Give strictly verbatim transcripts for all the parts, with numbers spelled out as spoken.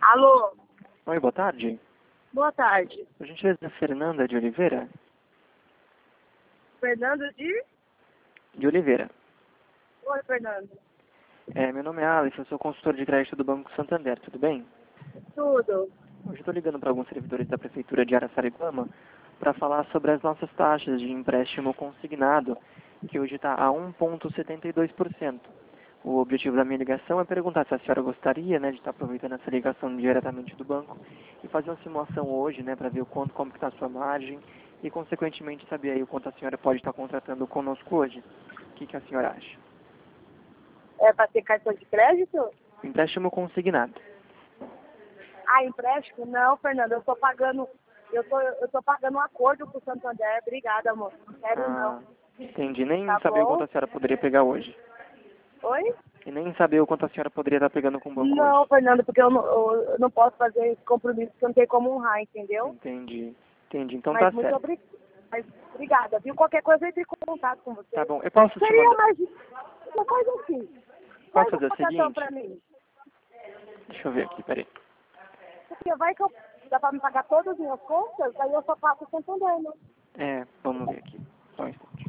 Alô, Oi, boa tarde. boa tarde. Por gentileza, Fernanda de Oliveira? Fernando de? De Oliveira. Oi, Fernando. É, meu nome é Alex, eu sou consultor de crédito do Banco Santander, tudo bem? Tudo. Hoje estou ligando para alguns servidores da Prefeitura de Araçariguama para falar sobre as nossas taxas de empréstimo consignado, que hoje está a um vírgula setenta e dois por cento. O objetivo da minha ligação é perguntar se a senhora gostaria, né, de estar aproveitando essa ligação diretamente do banco e fazer uma simulação hoje, né, para ver o quanto, como está a sua margem e, consequentemente, saber aí o quanto a senhora pode estar contratando conosco hoje. O que, que a senhora acha? É para ter cartão de crédito? Empréstimo consignado. Ah, empréstimo? Não, Fernando, eu tô pagando, eu tô, eu tô pagando um acordo com o Santander. Obrigada, amor. Não quero Ah, não. entendi. Nem Tá saber o quanto bom? a senhora poderia pegar hoje. Oi? E nem saber o quanto a senhora poderia estar pegando com o banco Não, hoje. Fernando, porque eu não, eu eu não posso fazer esse compromisso, porque eu não tenho como honrar, entendeu? Entendi. Entendi. Então tá Mas muito certo. obrigada. Mas obrigada, viu? Qualquer coisa eu entre em contato com você. Tá bom. Eu posso te Seria mandar... mais uma coisa assim. Posso Faz fazer um o cartão seguinte? pra mim. Deixa eu ver aqui, peraí. Porque vai que eu, dá pra me pagar todas as minhas contas, aí eu só passo o Santander, né? É, vamos ver aqui. Só um instante.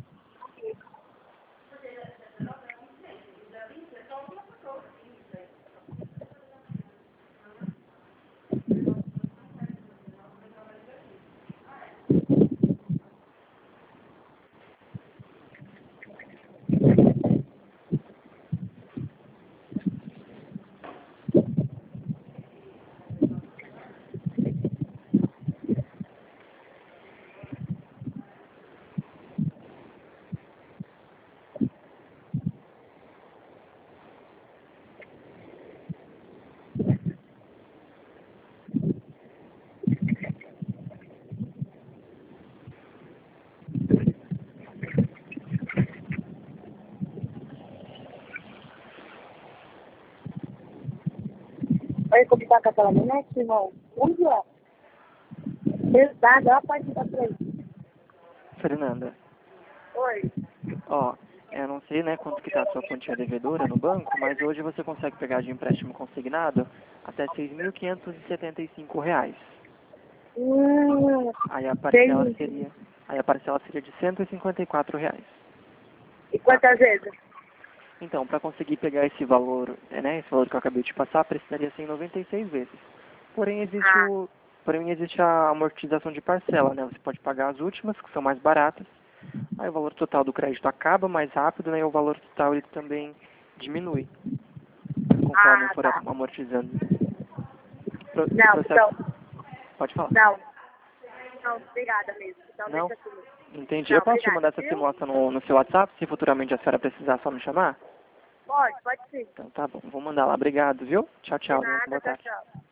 Vai copiar com aquela menina, irmão? Onde é? Pesada, olha a parte da frente. Fernanda, Oi. ó, eu não sei, né, quanto que tá a sua quantia devedora no banco, mas hoje você consegue pegar de empréstimo consignado até seis mil quinhentos e setenta e cinco reais. Hum, Aí a parcela entendi. seria, aí a parcela seria de cento e cinquenta e quatro reais. E quantas vezes? Então, para conseguir pegar esse valor, é, né, esse valor que eu acabei de passar, precisaria ser em noventa e seis vezes. Porém, existe Ah, o, porém existe a amortização de parcela, né? Você pode pagar as últimas, que são mais baratas. Aí o valor total do crédito acaba mais rápido, né? E o valor total ele também diminui conforme ah for tá. amortizando. Pro- O Não, processo, então, pode falar. não. Não, obrigada mesmo. Então Não? deixa assim. Entendi. Eu Não, posso te obrigada, mandar essa viu? simulação no, no seu WhatsApp, se futuramente a senhora precisar só me chamar? Pode, pode sim. Então tá bom, vou mandar lá. Obrigado, viu? Tchau, De tchau. Boa nada, tchau, tarde. tchau.